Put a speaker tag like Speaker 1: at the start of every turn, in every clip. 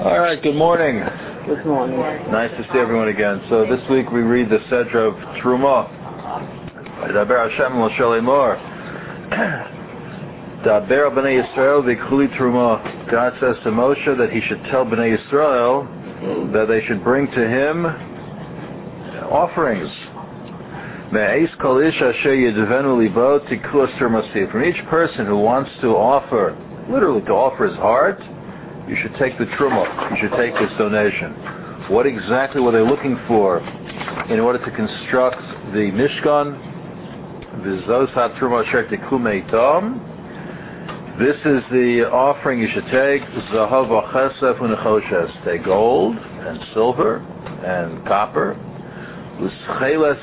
Speaker 1: All right, good morning.
Speaker 2: Good morning.
Speaker 1: Nice to see everyone again. So this week we read the Sedra of Truma. Daber Hashem Moshe Lemor. Daber Bnei Yisrael v'Kli Truma. God says to Moshe that he should tell Bnei Yisrael that they should bring to him offerings. From each person who wants to offer, literally to offer his heart, you should take the truma. You should take this donation. What exactly were they looking for in order to construct the Mishkan? This is the offering you should take. Take gold and silver and copper. These are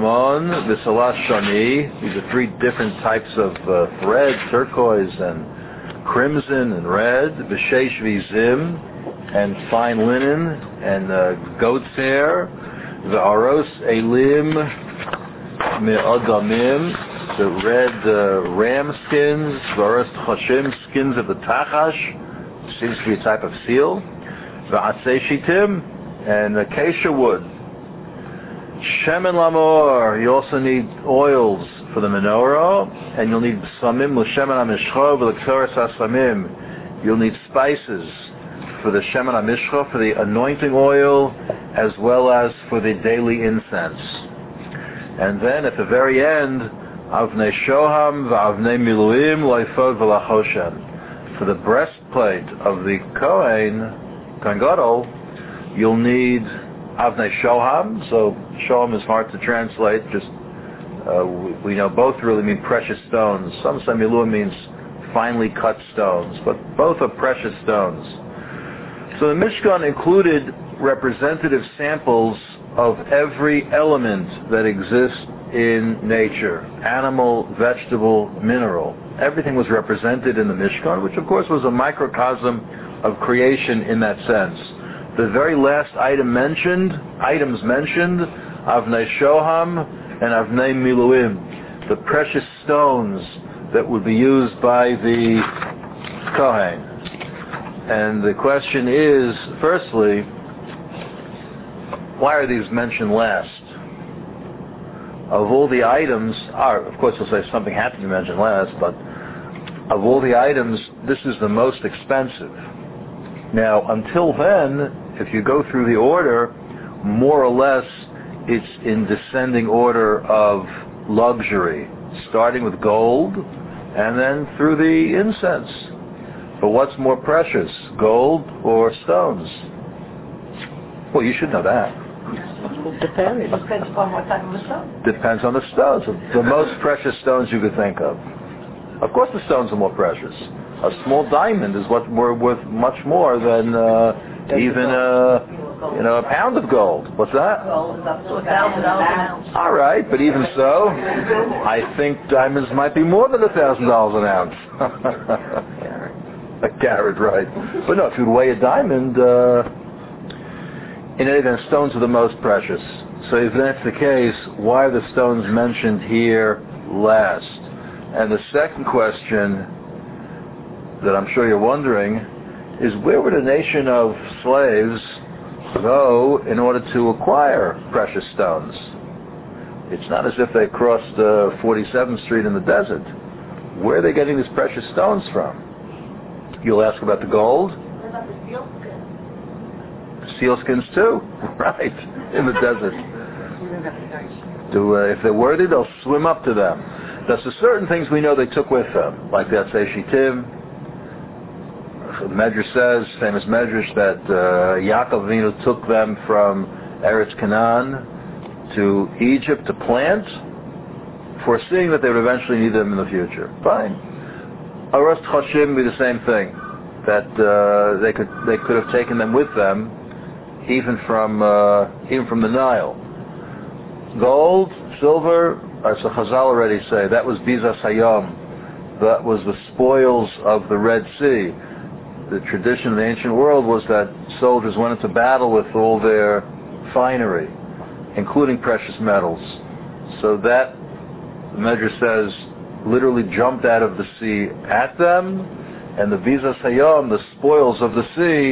Speaker 1: three different types of thread, turquoise and crimson and red, v'sheish v'zim, and fine linen, and goat's hair, v'aros elim me'adamim, the red ram skins, v'aros chashim, skins of the tachash, seems to be a type of seal, v'asei shitim, and acacia wood. Shemen lamor, you also need oils for the menorah, and you'll need samim l'shemen hamishcha v'l'ktoras hasamim. You'll need spices for the shemen hamishcha, for the anointing oil, as well as for the daily incense. And then at the very end, avnei shoham v'avnei miluim lo'ifod v'lachoshen. For the breastplate of the Kohen Gadol, you'll need avnei shoham. So shoham is hard to translate, just we know both really mean precious stones. Some say miluim means finely cut stones, but both are precious stones. So the Mishkan included representative samples of every element that exists in nature: animal, vegetable, mineral. Everything was represented in the Mishkan, which of course was a microcosm of creation in that sense. The very last items mentioned, avnei shoham and avnei miluim, the precious stones that would be used by the Kohen. And the question is, firstly, why are these mentioned last? Of all the items, of course you'll say something had to be mentioned last, but of all the items, this is the most expensive. Now, until then, if you go through the order, more or less, it's in descending order of luxury, starting with gold and then through the incense. But what's more precious, gold or stones? Well, you should know that.
Speaker 2: Depends
Speaker 3: on what type of a stone.
Speaker 1: Depends on the stones. The most precious stones you could think of. Of course the stones are more precious. A small diamond is worth much more than even a pound of gold. What's that?
Speaker 3: Gold is up to $1,000 an ounce.
Speaker 1: All right, but even so, I think diamonds might be more than $1,000 an ounce. A carat, right? But no, if you'd weigh a diamond, in any event, stones are the most precious. So if that's the case, why are the stones mentioned here last? And the second question that I'm sure you're wondering is, where would a nation of slaves go in order to acquire precious stones? It's not as if they crossed 47th Street in the desert. Where are they getting these precious stones from? You'll ask about the gold?
Speaker 3: What about the sealskins?
Speaker 1: Sealskins too, right, in the desert. If they're worthy, they'll swim up to them. There's certain things we know they took with them, like that Seishitim. The Medrash says, famous Medrash, that Yaakov Avinu took them from Eretz Canaan to Egypt to plant, foreseeing that they would eventually need them in the future. Fine. Aros Chashim be the same thing, that they could have taken them with them, even from the Nile. Gold, silver, as the Chazal already say, that was Bizas Hayom. That was the spoils of the Red Sea. The tradition of the ancient world was that soldiers went into battle with all their finery, including precious metals. So that, the Medrash says, literally jumped out of the sea at them, and the Bizas Hayom, the spoils of the sea,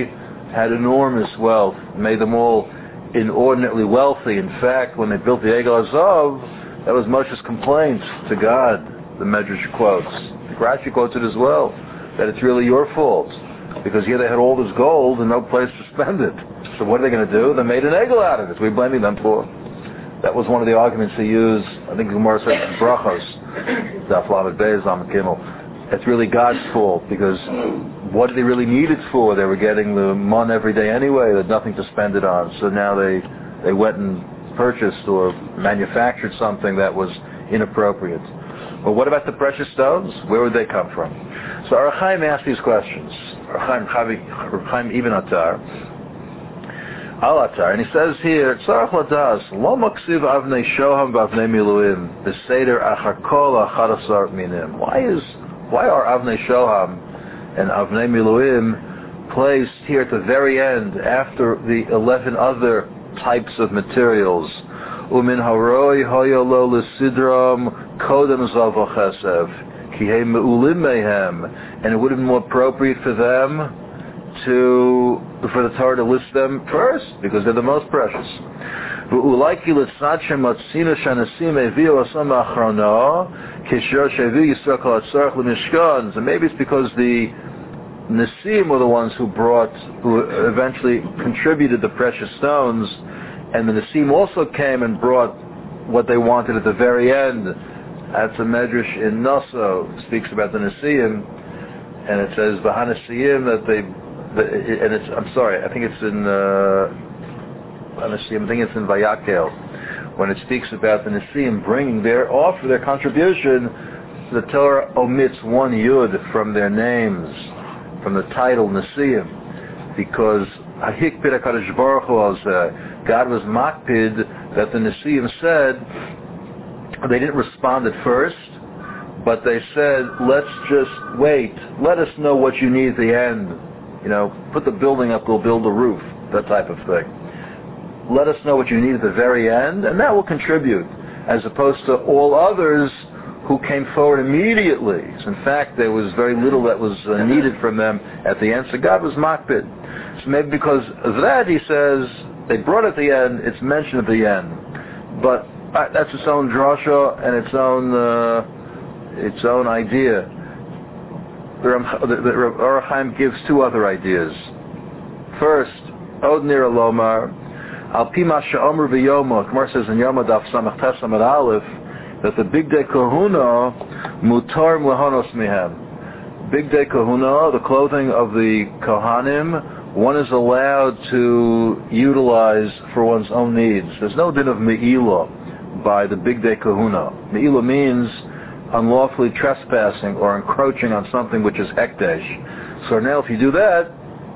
Speaker 1: had enormous wealth, made them all inordinately wealthy. In fact, when they built the Egel Azov, that was Moshe's complaint to God, the Medrash quotes. The Rashi quotes it as well, that it's really your fault, because here they had all this gold and no place to spend it. So what are they going to do? They made an Egel out of it. We're blaming them for. That was one of the arguments they used. I think Gemara says in Brachos, Daf Lamed Beis Lamed Gimel. It's really God's fault, because what did they really need it for? They were getting the mon every day anyway. They had nothing to spend it on. So now they went and purchased or manufactured something that was inappropriate. But what about the precious stones? Where would they come from? So Ar Chaim asked these questions. Ar Chaim Ibn Atar, Al-Atar, and he says here, Tzarech Ladas, Lo Maksiv Avnei Shoham V'Avnei Miluim, B'Seder Achar Kol Achadasar Minim. Why are Avnei Shoham and Avnei Miluim placed here at the very end after the 11 other types of materials? Umin Haroi Hoyolo L'Sidram Kodem Zavo Chesev Ki Hei Me'ulim Mehem, and it would have been more appropriate for them for the Torah to list them first, because they're the most precious. So maybe it's because the Nesim were the ones who eventually contributed the precious stones, and the Nesim also came and brought what they wanted at the very end. That's a Medrash in Noso, speaks about the Nesim, and it says V'Hanesim that they. And it's, I'm sorry, I think it's in Vayakel, when it speaks about the Nesim bringing their contribution. The Torah omits one yud from their names, from the title Nesim, because Hahikpid HaKadosh Baruch Hu, God was makpid that the Nesim said, they didn't respond at first, but they said, let's just wait, let us know what you need at the end. Put the building up, we'll build the roof, that type of thing. Let us know what you need at the very end, and that will contribute, as opposed to all others who came forward immediately. So in fact, there was very little that was needed from them at the end, so God was makpid. So maybe because of that, he says, they brought it at the end, it's mentioned at the end. But that's its own drasha and its own idea. The Or Chaim gives two other ideas. First, Od Nira Lomar, Al Pima Sha'omer V'Yoma, Gemara says in Yoma Daf Samach Tes Amud Aleph, that the Big Day Kahuna, Mutar Mlahonos Mihem. Big Day Kahuna, the clothing of the Kohanim, one is allowed to utilize for one's own needs. There's no din of Me'ilah by the Big Day Kahuna. Me'ilah means unlawfully trespassing or encroaching on something which is hekdesh. So now if you do that,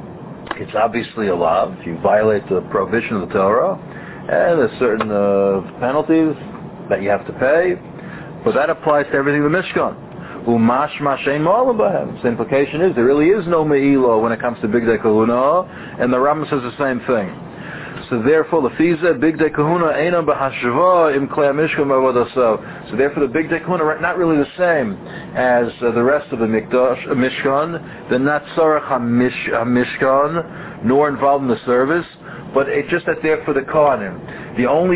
Speaker 1: it's obviously a lav. You violate the prohibition of the Torah, and there's certain penalties that you have to pay, but that applies to everything in the Mishkan. Umash mashein ma'alim b'hem. So the implication is there really is no me'ilah when it comes to Big Day Kahuna, and the Rambam says the same thing. So therefore, the Fiza Big Day Kahuna Einam B'Hashava Im Klei Mishkan Ma'avodaso. So therefore, the Big Day Kahuna are not really the same as the rest of the Mishkan. They're not Tzarech HaMishkan, nor involved in the service, but it's just that they're for the Kohanim. The only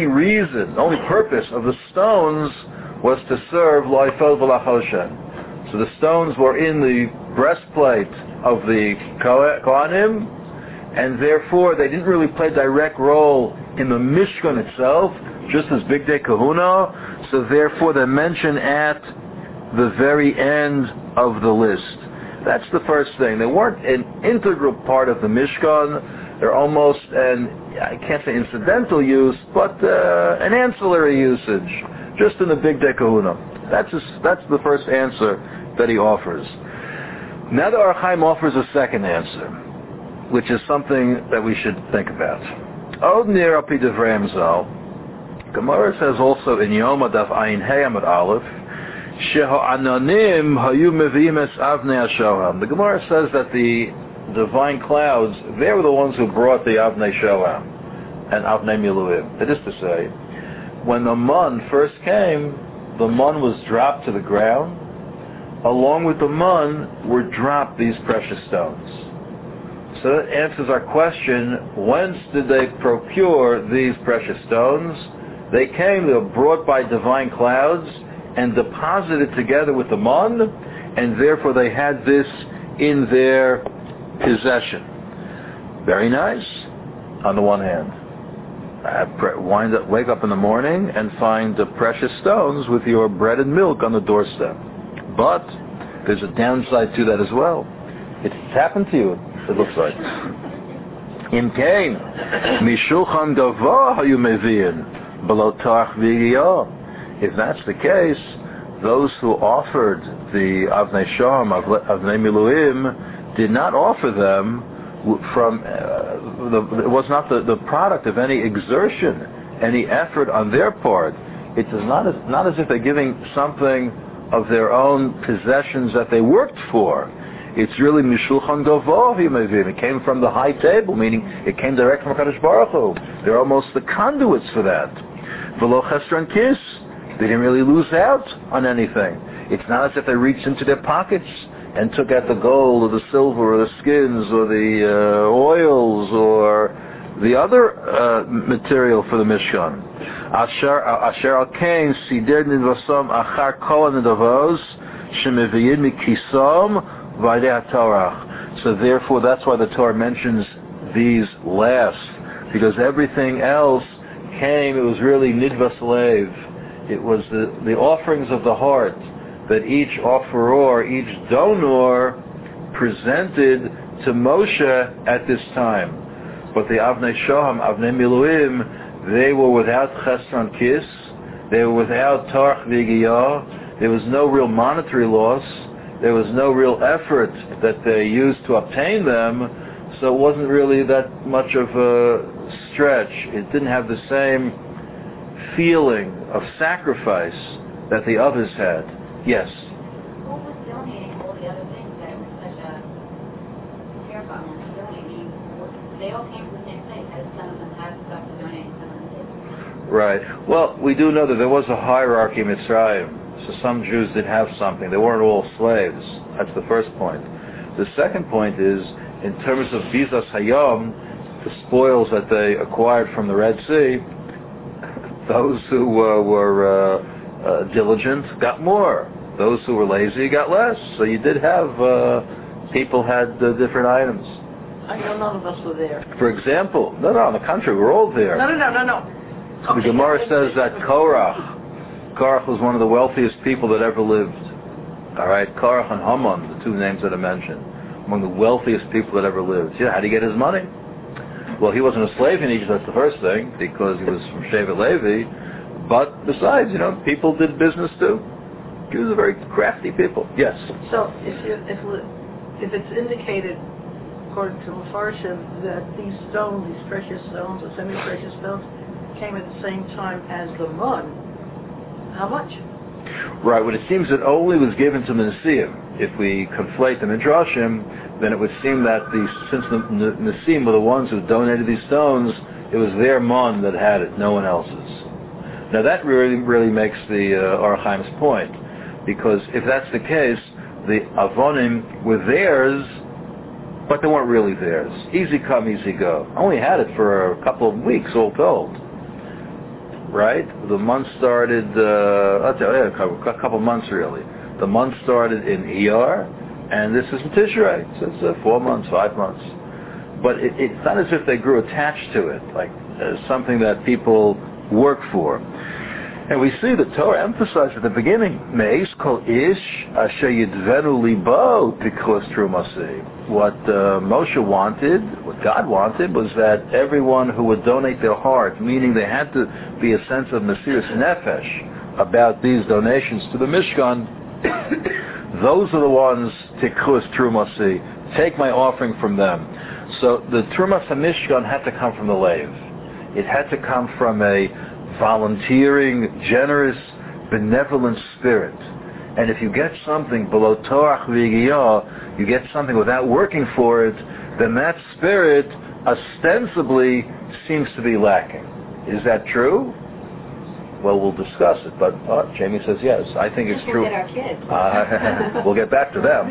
Speaker 1: purpose of the stones was to serve Lo'ifel V'Lachoshen. So the stones were in the breastplate of the Kohanim, and therefore they didn't really play a direct role in the Mishkan itself, just as Big Day Kahuna, so therefore they're mentioned at the very end of the list. That's the first thing. They weren't an integral part of the Mishkan. They're almost I can't say incidental use, but an ancillary usage, just in the Big Day Kahuna. That's the first answer that he offers. Now the Or Chaim offers a second answer, which is something that we should think about. Od Nir Api Devrei Zal, Gemara says also in Yoma Daf Ayin Hey Amud Aleph, Sheho Anonim Hayu Meviim Es Avnei HaShoham. The Gemara says that the divine clouds, they were the ones who brought the Avnei Shoham and Avnei Miluim. That is to say, when the man first came, the man was dropped to the ground. Along with the man were dropped these precious stones. So So that answers our question, whence did they procure these precious stones? They were brought by divine clouds and deposited together with the mon, and therefore they had this in their possession. Very nice, on the one hand. Wake up in the morning and find the precious stones with your bread and milk on the doorstep. But there's a downside to that as well. It's happened to you, it looks like. Im kain mishulchan gavah hayu meviin below tarach v'yiyah. If that's the case, those who offered the Avnei Sham, Avnei Miluim, did not offer them from it was not the product of any exertion, any effort on their part. It is not as if they're giving something of their own possessions that they worked for. It's really mishulchan gavah yimevim. It came from the high table, meaning it came direct from HaKadosh Baruch Hu. They're almost the conduits for that. V'lo chesron kis. They didn't really lose out on anything. It's not as if they reached into their pockets and took out the gold or the silver or the skins or the oils or the other material for the Mishkan. Asher al kain sider nidvasam achar kol nidavos shemeviyin mikisam v'adei haTorah. So therefore, that's why the Torah mentions these last, because everything else came. It was really nidvas lev. It was the offerings of the heart that each offeror, each donor presented to Moshe at this time. But the Avnei Sham, Avnei Miluim, they were without chesron kis, they were without tarach v'yiyah, there was no real monetary loss, there was no real effort that they used to obtain them, so it wasn't really that much of a stretch. It didn't have the same feeling of sacrifice that the others had. Yes?
Speaker 4: Who was donating all the other things that were such a care about when donating? They all came from the same place, as some of them had stuff to donate, some of them didn't.
Speaker 1: Right. Well, we do know that there was a hierarchy in Mitzrayim. So some Jews did have something. They weren't all slaves. That's the first point. The second point is, in terms of Bizas Hayom, the spoils that they acquired from the Red Sea, those who were diligent got more. Those who were lazy got less. So you did have, people had different items.
Speaker 3: I know none of us were there.
Speaker 1: For example, on the contrary, we're all there.
Speaker 3: No.
Speaker 1: The Gemara says that Korach was one of the wealthiest people that ever lived. All right, Korach and Haman, the two names that I mentioned, among the wealthiest people that ever lived. Yeah, how did he get his money? Well, he wasn't a slave in Egypt, that's the first thing, because he was from Shevet Levi. But besides, people did business too. Jews are very crafty people. Yes.
Speaker 3: So if it's indicated, according to Mepharshim, that these stones, these precious stones or semi-precious stones, came at the same time as the mun, how much?
Speaker 1: Right. Well, it seems it only was given to the Nesiim. If we conflate the Midrashim, then it would seem that since the Nesiim were the ones who donated these stones, it was their mun that had it, no one else's. Now that really makes the Orach Chaim's point, because if that's the case, the Avonim were theirs, but they weren't really theirs. Easy come, easy go. Only had it for a couple of weeks, all told. Right? The month started, a couple months really. The month started in Iyar, and this is in Tishrei, so it's 4 months, 5 months. But it's not as if they grew attached to it, like something that people work for. And we see the Torah emphasized at the beginning, Me'ez kol ish asher yidvenu libo tikos trumasi. What Moshe wanted, what God wanted, was that everyone who would donate their heart, meaning they had to be a sense of Mesiras Nefesh about these donations to the Mishkan, those are the ones, tikos trumasi, take my offering from them. So the Trumas HaMishkan had to come from the Lev. It had to come from a volunteering, generous, benevolent spirit. And if you get something below Torach v'Yigiyah, you get something without working for it, then that spirit ostensibly seems to be lacking. Is that true? Well, we'll discuss it, but Jamie says yes. I think it's true.
Speaker 4: We'll get our kids.
Speaker 1: We'll get back to them.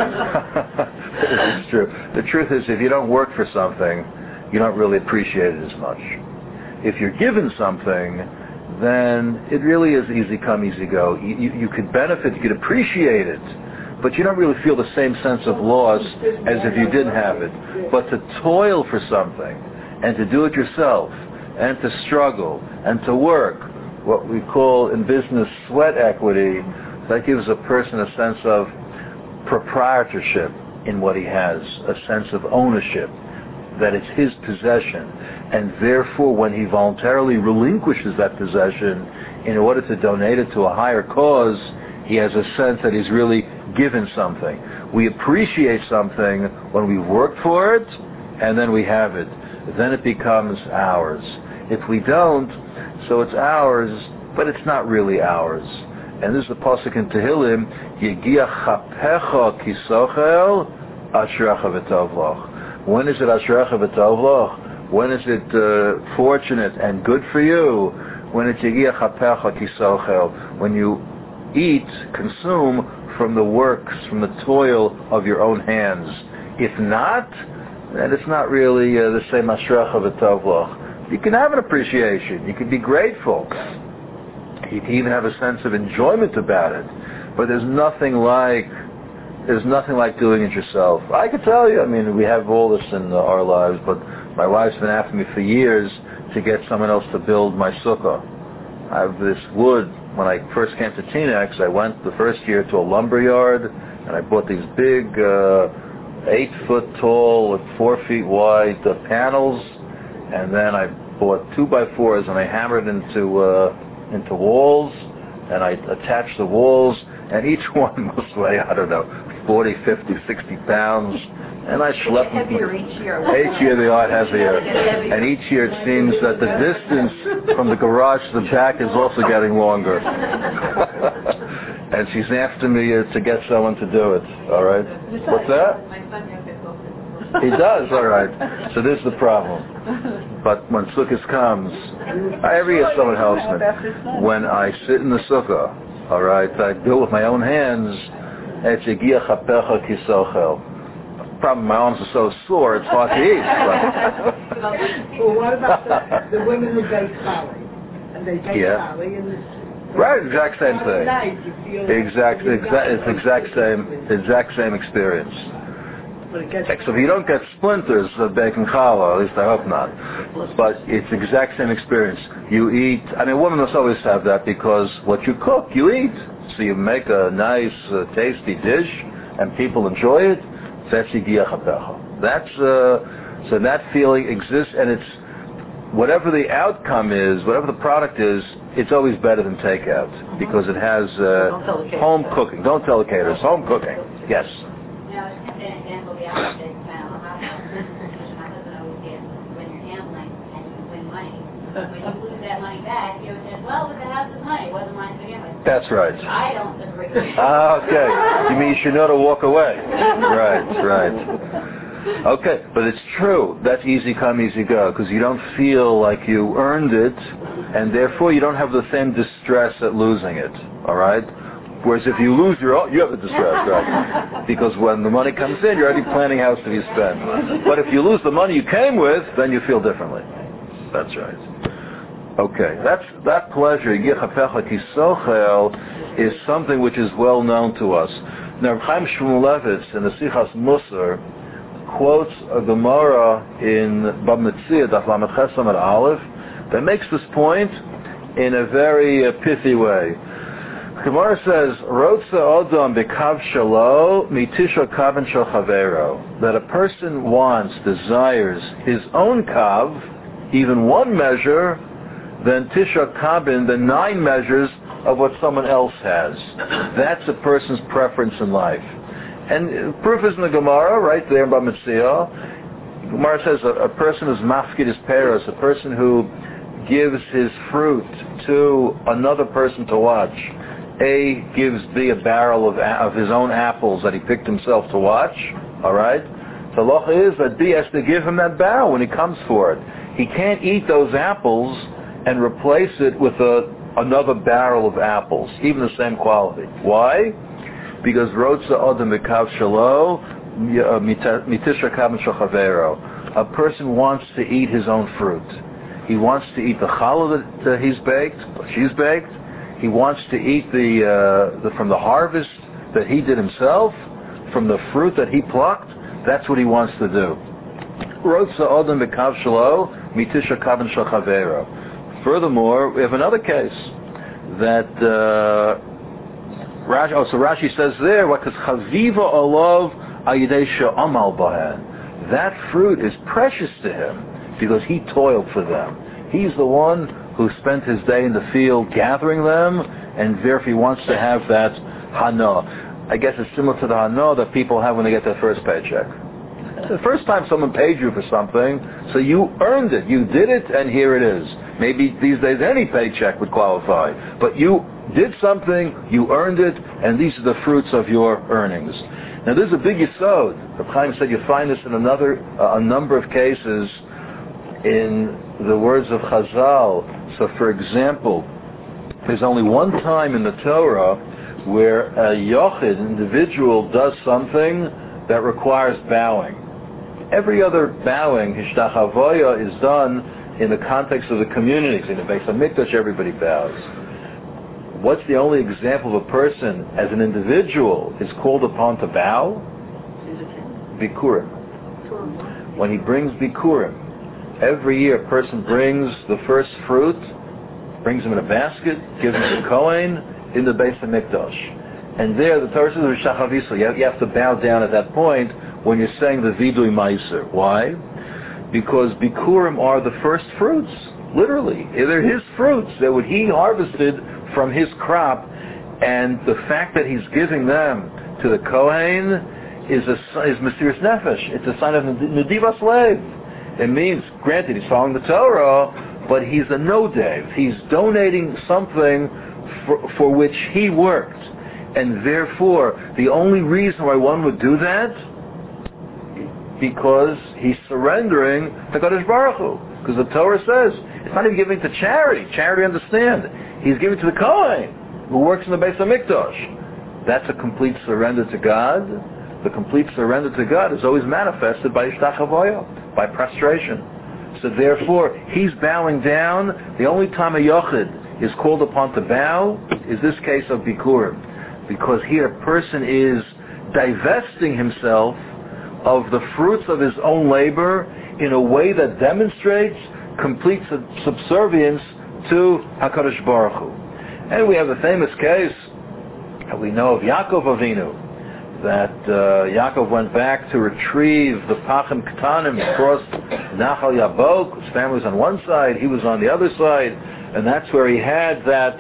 Speaker 1: It's true. The truth is, if you don't work for something, you don't really appreciate it as much. If you're given something, then it really is easy come, easy go. You could benefit, you could appreciate it, but you don't really feel the same sense of loss as if you didn't have it. But to toil for something, and to do it yourself, and to struggle, and to work, what we call in business sweat equity, that gives a person a sense of proprietorship in what he has, a sense of ownership, that it's his possession, and therefore when he voluntarily relinquishes that possession in order to donate it to a higher cause, he has a sense that he's really given something. We appreciate something when we've worked for it, and then we have it. Then it becomes ours. If we don't, so it's ours, but it's not really ours. And this is the pasuk in Tehillim, Yegiach chapecha kisochel ashrecha v'tovloch. When is it ashrecha v'tovloch? When is it fortunate and good for you? When it's Yegiach chapecha kisochel. When you eat, consume from the works, from the toil of your own hands. If not, then it's not really the same ashrecha v'tovloch. You can have an appreciation. You can be grateful. You can even have a sense of enjoyment about it. But there's nothing like doing it yourself. I could tell you, we have all this in our lives, but my wife's been after me for years to get someone else to build my sukkah. I have this wood. When I first came to Teanex, I went the first year to a lumber yard, and I bought these big 8-foot tall with 4 feet wide panels, and then I bought 2x4s and I hammered into walls, and I attached the walls, and each one must weigh, 40, 50, 60 pounds, and I schlepped them. Each year they are heavier, and each year it seems that the distance from the garage to the back is also getting longer. And she's after me to get someone to do it, all right? What's that? He does, all right. So this is the problem. But when Sukkot comes, every year someone helps me. When I sit in the Sukkah, all right, I do it with my own hands. The problem, my arms are so sore, it's hard to eat.
Speaker 2: Well, what about the women who bake challah? And they bake challah and
Speaker 1: right, exact same thing. It's exact same experience. Except you don't get splinters of baking challah, at least I hope not. But it's exact same experience. You eat, women must always have that because what you cook, you eat. So you make a nice, tasty dish, and people enjoy it. That's Yegiach chapecha. So that feeling exists, and it's whatever the outcome is, whatever the product is, it's always better than takeout because it has home cooking. Don't tell the caterers. Home cooking. Yes.
Speaker 4: Now, an example, the opposite smell. My husband always gets when you're gambling and you win money. When you lose that money back, he always says, well, it was the house's money. It wasn't mine to begin with.
Speaker 1: That's right.
Speaker 4: I don't agree.
Speaker 1: Okay. You mean you should know to walk away. Right. Okay, but it's true. That's easy come, easy go, because you don't feel like you earned it, and therefore you don't have the same distress at losing it, all right? Whereas if you lose you have the distress, right? Because when the money comes in, you're already planning how it's to be spent. But if you lose the money you came with, then you feel differently. That's right. Okay, that pleasure, is something which is well known to us. Now, Chaim Shmulevitz in the Sichas Musar quotes a Gemara in Bab Metzia, Daf Lamed Ches Amud Aleph, that makes this point in a very pithy way. Gemara says, Rotza Odom bekav shalo mitisha kaven shel chavero, that a person desires his own kav, even one measure, than tisha kabin, the 9 measures of what someone else has. That's a person's preference in life. And proof is in the Gemara, right there by Metzia. Gemara says a person is mafkid his peros, a person who gives his fruit to another person to watch. A gives B a barrel of his own apples that he picked himself to watch, all right? The law is that B has to give him that barrel when he comes for it. He can't eat those apples and replace it with a another barrel of apples, even the same quality. Why? Because Rotza Odom B'Kav Shalo Mitisha Kavan Shachavero. A person wants to eat his own fruit. He wants to eat the challah that she's baked. He wants to eat from the harvest that he did himself, from the fruit that he plucked. That's what he wants to do. Rotza Odom B'Kav Shalo Mitisha Kavan Shachavero. Furthermore, we have another case that Rashi says there, because Chaviva Olav Ayidei She'amal Bahen. That fruit is precious to him because he toiled for them. He's the one who spent his day in the field gathering them, and therefore he wants to have that hana. I guess it's similar to the hana that people have when they get their first paycheck. The first time someone paid you for something, so you earned it. You did it, and here it is. Maybe these days any paycheck would qualify. But you did something, you earned it, and these are the fruits of your earnings. Now this is a big yesod. Reb Chaim said you find this in a number of cases in the words of Chazal. So for example, there's only one time in the Torah where a yochid, individual, does something that requires bowing. Every other bowing, hishtachavoya, is done in the context of the community. In the Beis HaMikdash, everybody bows. What's the only example of a person, as an individual, is called upon to bow? Bikurim. When he brings Bikurim, every year a person brings the first fruit, brings them in a basket, gives them to Kohen in the Beis HaMikdash. And there, the Torah says, you have to bow down at that point when you're saying the Vidui Meiser. Why? Because Bikurim are the first fruits, literally. They're his fruits. They're what he harvested from his crop, and the fact that he's giving them to the Kohen is Mesiras Nefesh. It's a sign of Nedivas Lev. It means, granted, he's following the Torah, but he's a nodev. He's donating something for which he worked. And therefore, the only reason why one would do that, because he's surrendering to Kadosh Baruch Hu. Because the Torah says, it's not even giving to charity. Charity, understand. He's giving to the Kohen, who works in the Beis HaMikdash. That's a complete surrender to God. The complete surrender to God is always manifested by Ishtachavoya, by prostration. So therefore, he's bowing down. The only time a Yochid is called upon to bow is this case of Bikurim. Because here a person is divesting himself of the fruits of his own labor in a way that demonstrates complete subservience to HaKadosh Baruch Hu. And we have a famous case that we know of Yaakov Avinu, that Yaakov went back to retrieve the Pachim Ketanim across Nachal Yabok. His family was on one side, he was on the other side, and that's where he had that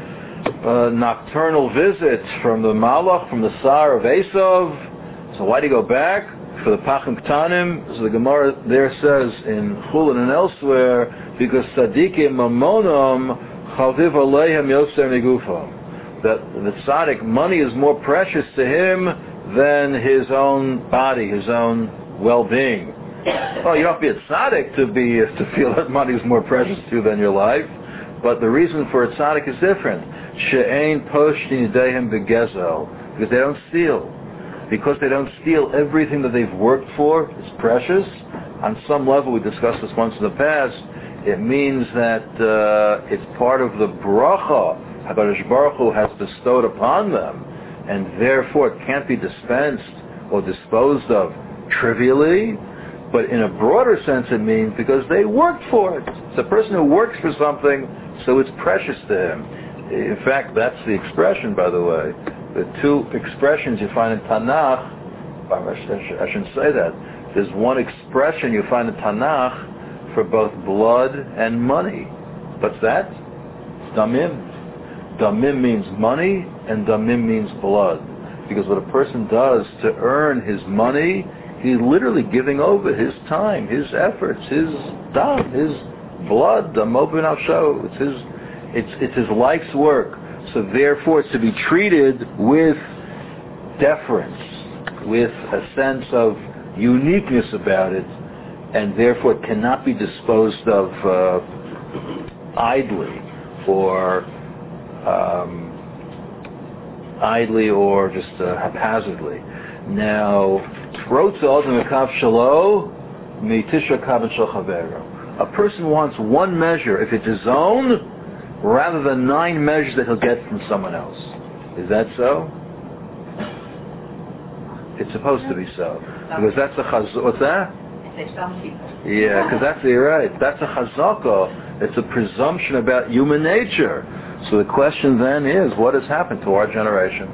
Speaker 1: nocturnal visit from the Malach, from the Sar of Esav. So why did he go back? For the Pachim Ketanim. So the Gemara there says in Chulin and elsewhere, because Tzadikim Mamonam Chaviv Aleihem Yoser Negufam, that the tzaddik, money is more precious to him than his own body, his own well-being. Well, you don't have to be a tzaddik to feel that money is more precious to you than your life, but the reason for a tzaddik is different. She'ein poshtin yideihem begezel, because they don't steal. Because they don't steal, everything that they've worked for is precious. On some level, we discussed this once in the past, it means that it's part of the bracha HaKadosh Baruch Hu has bestowed upon them, and therefore it can't be dispensed or disposed of trivially, but in a broader sense it means because they worked for it. It's a person who works for something, so it's precious to him. In fact, that's the expression, by the way. The two expressions you find in Tanakh, I shouldn't say that. There's one expression you find in Tanakh for both blood and money. What's that? Damim. Damim means money, and damim means blood. Because what a person does to earn his money, he's literally giving over his time, his efforts, his dam, his blood, it's his life's work. So therefore it's to be treated with deference, with a sense of uniqueness about it, and therefore it cannot be disposed of idly or idly or just haphazardly. Now, a person wants one measure if it's his own, rather than 9 measures that he'll get from someone else. Is that so? It's supposed to be so, because that's a chazaka. What's that?
Speaker 3: Some people.
Speaker 1: Yeah, because you're right. That's a chazaka. It's a presumption about human nature. So the question then is, what has happened to our generation?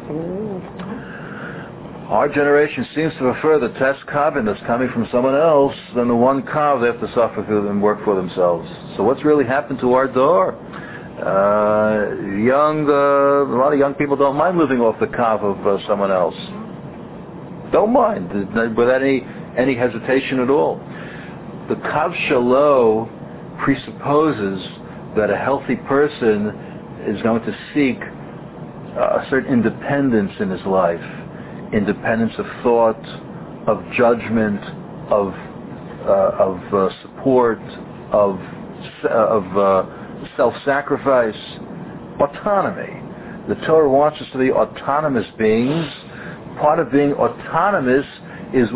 Speaker 1: Our generation seems to prefer the test kav that's coming from someone else than the one kav they have to suffer through and work for themselves. So what's really happened to our door? A lot of young people don't mind living off the kav of someone else. Don't mind, without any hesitation at all. The kav shalo presupposes that a healthy person is going to seek a certain independence in his life, independence of thought, of judgment, of support, of self-sacrifice, autonomy. The Torah wants us to be autonomous beings. Part of being autonomous is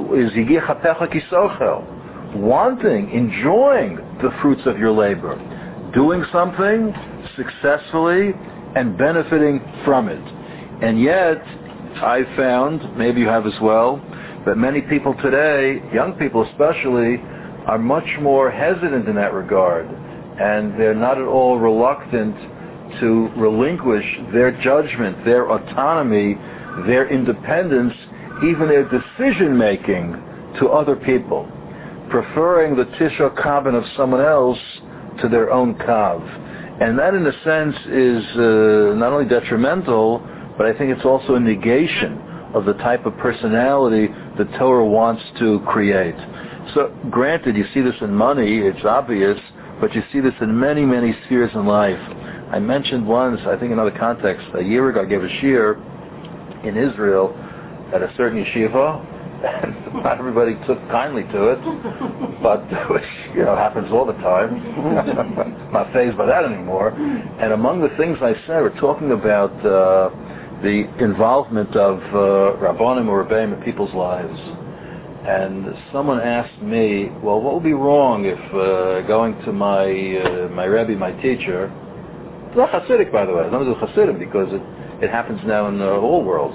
Speaker 1: wanting, enjoying the fruits of your labor, doing something successfully and benefiting from it. And yet, I found, maybe you have as well, that many people today, young people especially, are much more hesitant in that regard, and they're not at all reluctant to relinquish their judgment, their autonomy, their independence, even their decision-making to other people, preferring the tisha kavan of someone else to their own kav. And that, in a sense, is not only detrimental, but I think it's also a negation of the type of personality the Torah wants to create. So, granted, you see this in money, it's obvious, but you see this in many, many spheres in life. I mentioned once, I think in another context, a year ago I gave a shiur in Israel at a certain yeshiva, and not everybody took kindly to it, but which happens all the time. Not fazed by that anymore. And among the things I said, we're talking about the involvement of Rabbanim or Rebbeim in people's lives. And someone asked me, well, what would be wrong if going to my Rebbe, my teacher, not Hasidic, by the way, not as a Hasidim, because it happens now in all worlds,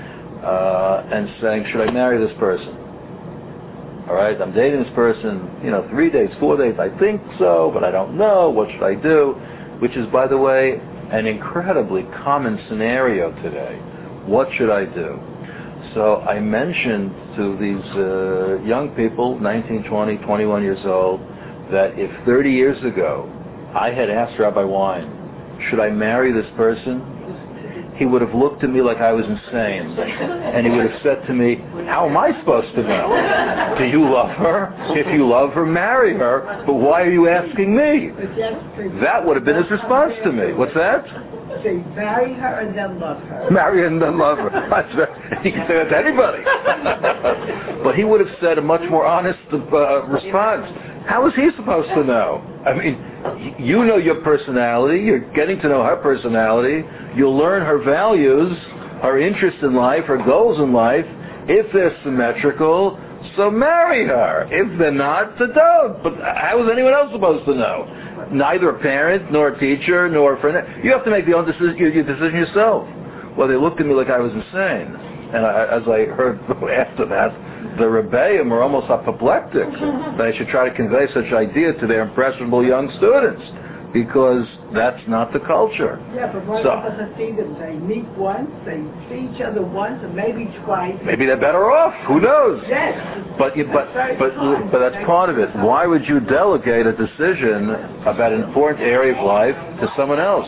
Speaker 1: and saying, should I marry this person? All right, I'm dating this person, 3 days, 4 days, I think so, but I don't know, what should I do? Which is, by the way, an incredibly common scenario today. What should I do? So I mentioned to these young people, 19, 20, 21 years old, that if 30 years ago I had asked Rabbi Wein, should I marry this person? He would have looked at me like I was insane. And he would have said to me, how am I supposed to know? Do you love her? If you love her, marry her. But why are you asking me? That would have been his response to me. What's that?
Speaker 2: Say, marry her and then love her.
Speaker 1: Marry her and then love her. He can say that to anybody. But he would have said a much more honest response. How is he supposed to know? I mean, you know your personality. You're getting to know her personality. You'll learn her values, her interests in life, her goals in life. If they're symmetrical, so marry her. If they're not, so don't. But how is anyone else supposed to know? Neither a parent, nor a teacher, nor a friend. You have to make your decision yourself. Well, they looked at me like I was insane. And as I heard after that, the Rebbeim were almost apoplectic that I should try to convey such idea to their impressionable young students, because that's not the culture.
Speaker 2: Yeah, but most of us see them. They meet once, they see each other once, and maybe twice.
Speaker 1: Maybe they're better off. Who knows?
Speaker 2: Yes.
Speaker 1: But that's part of it. Why would you delegate a decision about an important area of life to someone else?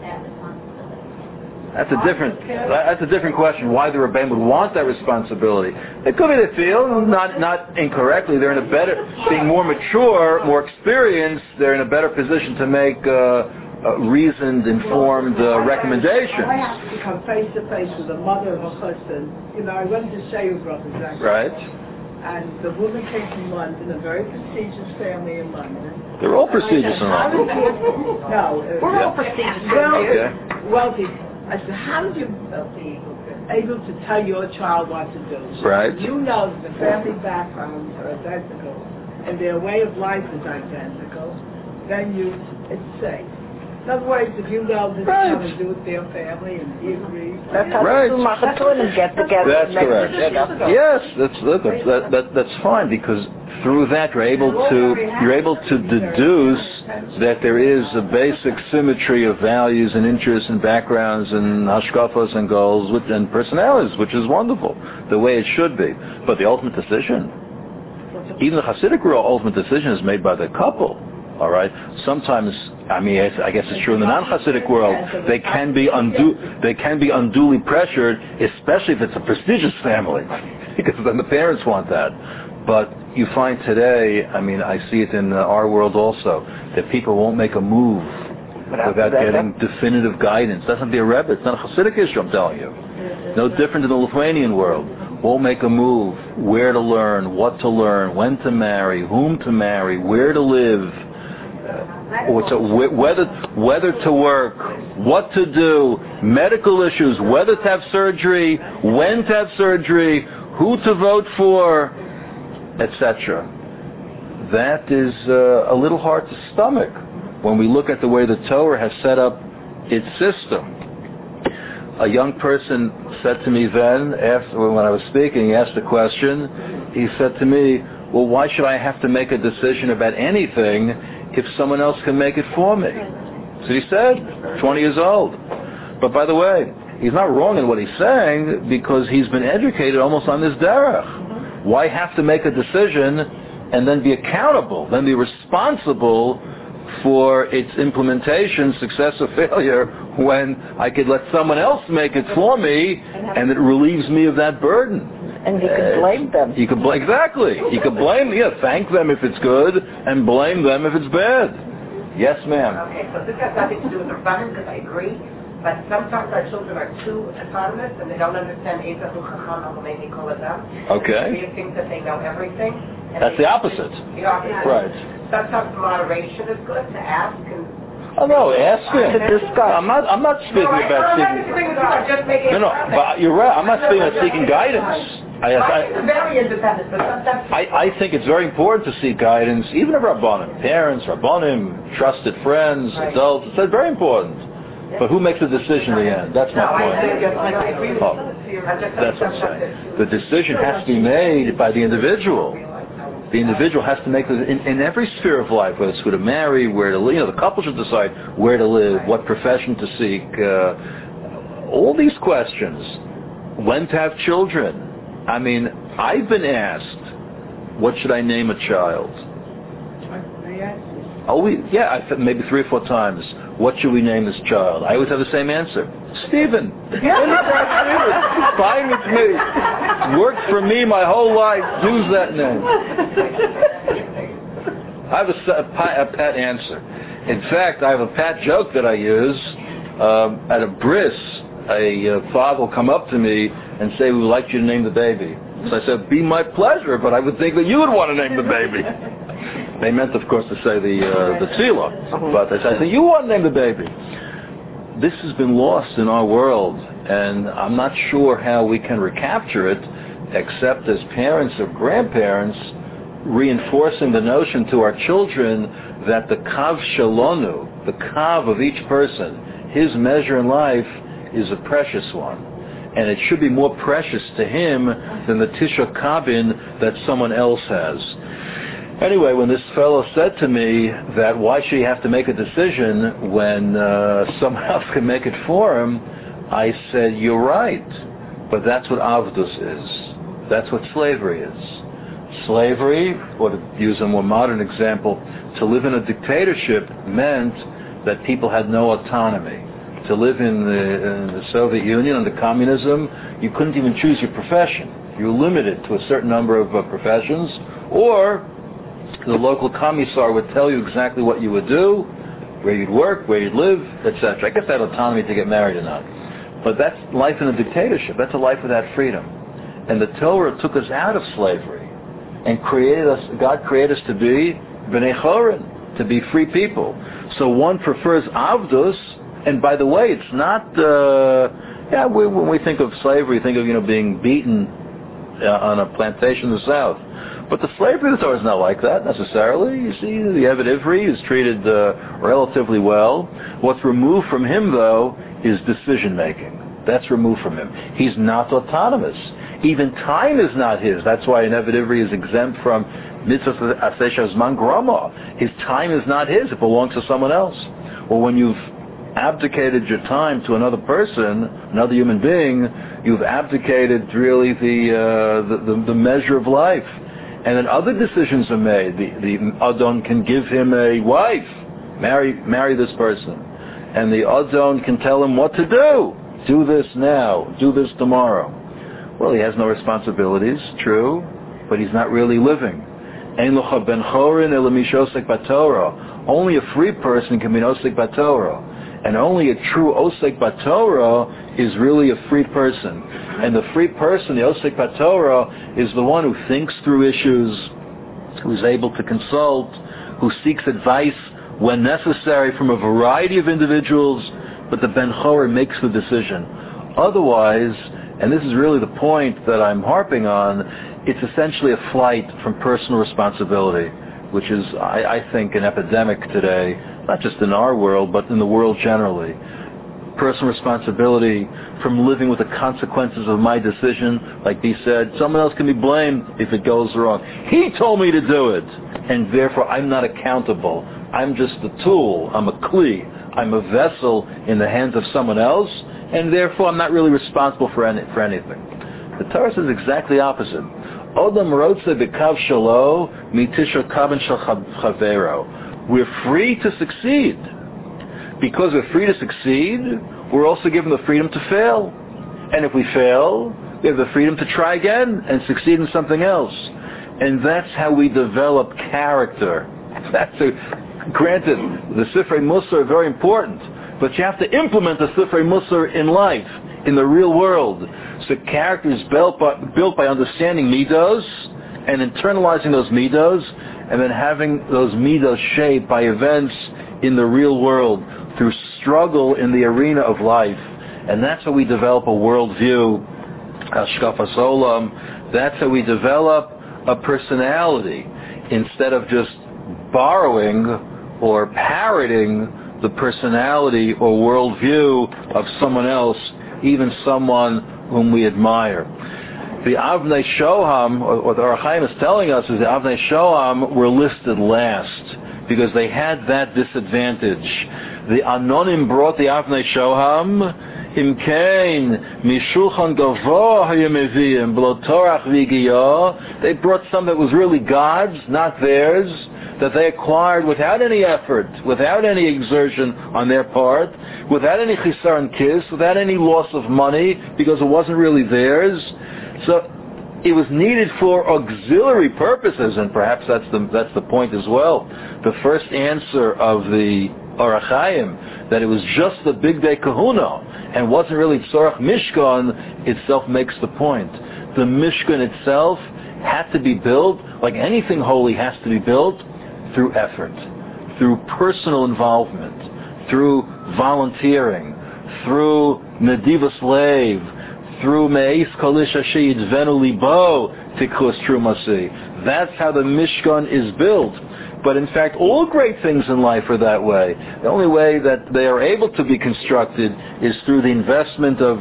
Speaker 1: That's a different question. Why the Rebbeim would want that responsibility? It could be they feel, not incorrectly, they're in a better, being more mature, more experienced, they're in a better position to make reasoned, informed recommendations.
Speaker 2: I have to come face to face with the mother of a husband. I went to Shea Brothers actually.
Speaker 1: Right.
Speaker 2: And the woman came from London, a very prestigious family in London.
Speaker 1: They're all prestigious in London.
Speaker 3: We're all prestigious.
Speaker 2: Wealthy. I said, how did you be able to tell your child what to do? So
Speaker 1: Right.
Speaker 2: You know that the family backgrounds are identical and their way of life is identical, then it's safe. In other words, if you know this is how to do with their family and he agrees.
Speaker 5: That's how
Speaker 1: Right.
Speaker 5: to machen tun and get together.
Speaker 1: That's
Speaker 5: and make
Speaker 1: correct.
Speaker 5: decisions.
Speaker 1: Yes, that's fine, because through that you're able to deduce that there is a basic symmetry of values and interests and backgrounds and hashkafas and goals and personalities, which is wonderful, the way it should be. But the ultimate decision, even the Hasidic world, ultimate decision is made by the couple. All right. Sometimes, I guess it's true in the non-Hasidic world, they can be unduly pressured, especially if it's a prestigious family, because then the parents want that. But you find today, I see it in our world also, that people won't make a move without getting definitive guidance. That's not the Rebbe. It's not a Hasidic issue, I'm telling you. No different in the Lithuanian world. Won't make a move, where to learn, what to learn, when to marry, whom to marry, where to live, whether to work, what to do, medical issues, whether to have surgery, when to have surgery, who to vote for, etc. That is a little hard to stomach when we look at the way the Torah has set up its system. A young person said to me then, when I was speaking, he asked a question, he said to me, well, why should I have to make a decision about anything if someone else can make it for me? So he said, 20 years old. But by the way, he's not wrong in what he's saying, because he's been educated almost on this derech. Why have to make a decision and then be accountable, then be responsible for its implementation, success or failure, when I could let someone else make it for me and it relieves me of that burden?
Speaker 5: And you can blame them.
Speaker 1: Exactly. You can blame, thank them if it's good and blame them if it's bad. Yes, ma'am.
Speaker 6: Okay, so this has nothing to do with the Rabbanim, because I agree, but sometimes our children are too autonomous and they don't understand Ezahu Chacham Amalei Kol Adam.
Speaker 1: Okay.
Speaker 6: They think that they know everything.
Speaker 1: That's the opposite.
Speaker 6: The opposite.
Speaker 1: Right.
Speaker 6: Sometimes moderation is good to ask and
Speaker 1: Oh no, ask him.
Speaker 5: To discuss.
Speaker 1: I'm not speaking about seeking. No, but you're right. I'm not speaking about seeking guidance.
Speaker 6: It's very independent, but sometimes
Speaker 1: I think it's very important to seek guidance, even of Rabbanim, parents, Rabbanim, trusted friends, adults. It's very important. But who makes the decision in the end? That's my point. That's what I'm saying. The decision has to be made by the individual. The individual has to make it in every sphere of life, whether it's who to marry, where to live. The couple should decide where to live, what profession to seek. All these questions. When to have children. I've been asked, what should I name a child? Maybe 3 or 4 times. What should we name this child? I always have the same answer. Stephen. Stephen. Fine with me. Worked for me my whole life. Use that name. I have a pat answer. In fact, I have a pat joke that I use. At a bris, a father will come up to me and say, we would like you to name the baby. So I said, be my pleasure, but I would think that you would want to name the baby. They meant, of course, to say the tefillah. But I said, you want to name the baby. This has been lost in our world, and I'm not sure how we can recapture it, except as parents or grandparents, reinforcing the notion to our children that the kav shalonu, the kav of each person, his measure in life, is a precious one. And it should be more precious to him than the tisha kabin that someone else has. Anyway, when this fellow said to me that why should he have to make a decision when someone else can make it for him, I said, you're right. But that's what avdus is. That's what slavery is. Slavery, or to use a more modern example, to live in a dictatorship meant that people had no autonomy. To live in the Soviet Union under communism, you couldn't even choose your profession. You were limited to a certain number of professions, or the local commissar would tell you exactly what you would do, where you'd work, where you'd live, etc. I guess they had autonomy to get married or not. But that's life in a dictatorship. That's a life without freedom. And the Torah took us out of slavery. and God created us to be b'nei chorin, to be free people. So one prefers avdus, and by the way, it's not, when we think of slavery, we think of, being beaten on a plantation in the South. But the slavery of the Torah is not like that necessarily. You see, the Eved Ivri is treated relatively well. What's removed from him, though, is decision-making. That's removed from him. He's not autonomous. Even time is not his. That's why an Eved Ivri is exempt from mitzvah aseh shazman grama. His time is not his. It belongs to someone else. Or when you've abdicated your time to another person, another human being, you've abdicated really the measure of life. And then other decisions are made. The Adon can give him a wife, marry this person. And the Adon can tell him what to do. Do this now, do this tomorrow. Well, he has no responsibilities, true, but he's not really living. Only a free person can be an Osek Batorah. And only a true Osek Batorah is really a free person. And the free person, the Osek Batorah, is the one who thinks through issues, who is able to consult, who seeks advice when necessary from a variety of individuals, but the Ben Chorah makes the decision. Otherwise, and this is really the point that I'm harping on, it's essentially a flight from personal responsibility, which is, I think, an epidemic today, not just in our world, but in the world generally. Personal responsibility from living with the consequences of my decision. Like B said, someone else can be blamed if it goes wrong. He told me to do it, and therefore I'm not accountable. I'm just a tool. I'm a kli. I'm a vessel in the hands of someone else, and therefore I'm not really responsible for anything. The Torah says exactly opposite. Odam rotze b'kav shalo mitisha kaben shel chavero. We're free to succeed. Because we're free to succeed, we're also given the freedom to fail. And if we fail, we have the freedom to try again and succeed in something else. And that's how we develop character. Granted, the Sifrei Musar are very important, but you have to implement the Sifrei Musar in life, in the real world. So character is built by understanding midos and internalizing those midos, and then having those midos shaped by events in the real world through struggle in the arena of life. And that's how we develop a worldview, hashkafas olam. That's how we develop a personality instead of just borrowing or parroting the personality or worldview of someone else, even someone whom we admire. The Avnei Shoham, or the Ohr HaChaim is telling us, is the Avnei Shoham were listed last because they had that disadvantage. The Anonim brought the Avnei Shoham, Imkein, Mishulchan Gavoh Hayameviim, B'lo Torach V'Giyah. They brought something that was really God's, not theirs, that they acquired without any effort, without any exertion on their part, without any chisar and kiss, without any loss of money, because it wasn't really theirs. So it was needed for auxiliary purposes, and perhaps that's the point as well. The first answer of the Ohr HaChaim, that it was just the Big Day Kahuna, and wasn't really Tzorach Mishkan, itself makes the point. The Mishkan itself had to be built, like anything holy has to be built, through effort, through personal involvement, through volunteering, through Nedivas Leiv, through Me'ez Kolish Ashid Venu Libo Tikus Trumasi. That's how the Mishkan is built. But in fact, all great things in life are that way. The only way that they are able to be constructed is through the investment of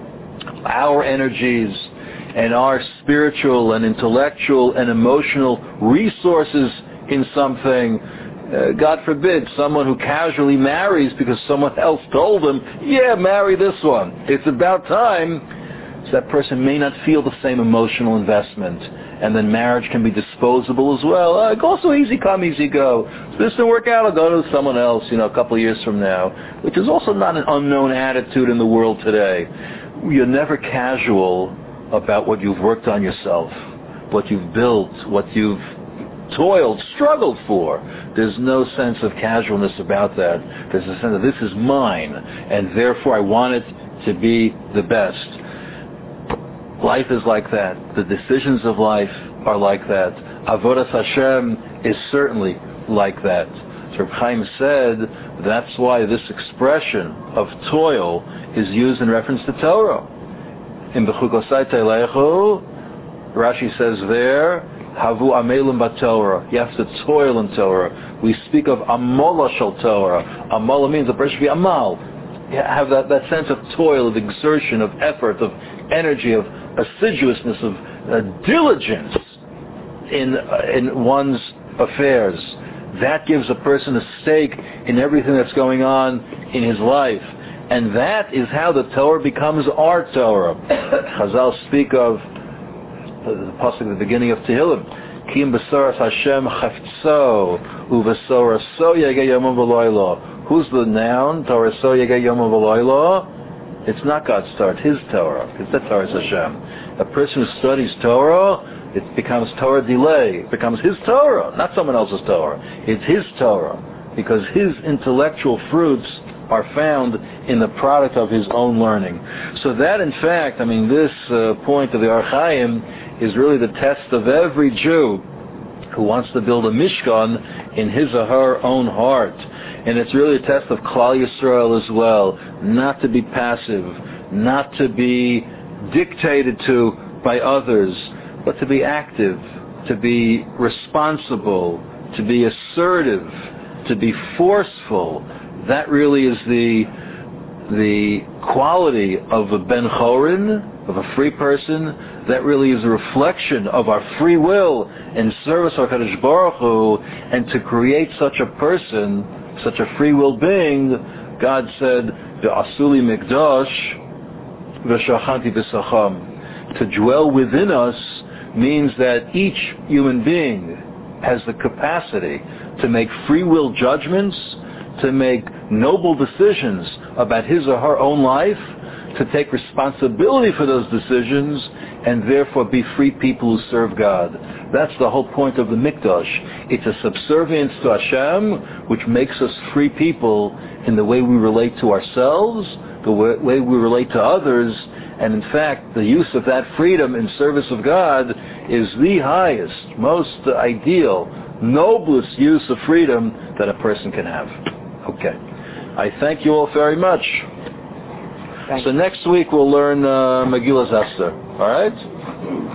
Speaker 1: our energies and our spiritual and intellectual and emotional resources in something. God forbid, someone who casually marries because someone else told them, yeah, marry this one. It's about time. So that person may not feel the same emotional investment. And then marriage can be disposable as well. Go so easy come, easy go. If this didn't work out, I'll go to someone else, a couple of years from now. Which is also not an unknown attitude in the world today. You're never casual about what you've worked on yourself, what you've built, what you've toiled, struggled for. There's no sense of casualness about that. There's a sense of this is mine, and therefore I want it to be the best. Life is like that. The decisions of life are like that. Avodas Hashem is certainly like that. So Reb Chaim said that's why this expression of toil is used in reference to Torah. In B'chukosai Teilechu, Rashi says there, Havu Amelim BaTorah. You have to toil in Torah. We speak of Amola Shel Torah. Amola means a person should be Amal. You have that sense of toil, of exertion, of effort, of energy, of assiduousness, of diligence in one's affairs. That gives a person a stake in everything that's going on in his life. And that is how the Torah becomes our Torah. Chazal speak of the pasuk at the beginning of Tehillim. Kim b'soras Hashem chaftso u'v'soraso yegei yomim v'loilo. Who's the noun? Torah so yegei yomim v'loilo. It's not God's Torah, it's His Torah. Because that Torah is Hashem. A person who studies Torah, it becomes Torah delay. It becomes his Torah, not someone else's Torah. It's his Torah, because his intellectual fruits are found in the product of his own learning. So that, in fact, this point of the Or Chaim is really the test of every Jew who wants to build a Mishkan in his or her own heart. And it's really a test of Klal Yisrael as well, not to be passive, not to be dictated to by others, but to be active, to be responsible, to be assertive, to be forceful. That really is the quality of a Ben Chorin, of a free person. That really is a reflection of our free will in service of HaKadosh Baruch Hu. And to create such a person, such a free will being, God said, "Ve'asuli mikdash v'shachanti b'sacham." To dwell within us means that each human being has the capacity to make free will judgments, to make noble decisions about his or her own life, to take responsibility for those decisions, and therefore be free people who serve God. That's the whole point of the Mikdash. It's a subservience to Hashem, which makes us free people in the way we relate to ourselves, the way we relate to others, and in fact, the use of that freedom in service of God is the highest, most ideal, noblest use of freedom that a person can have. Okay. I thank you all very much. So next week we'll learn Megillas Esther. All right?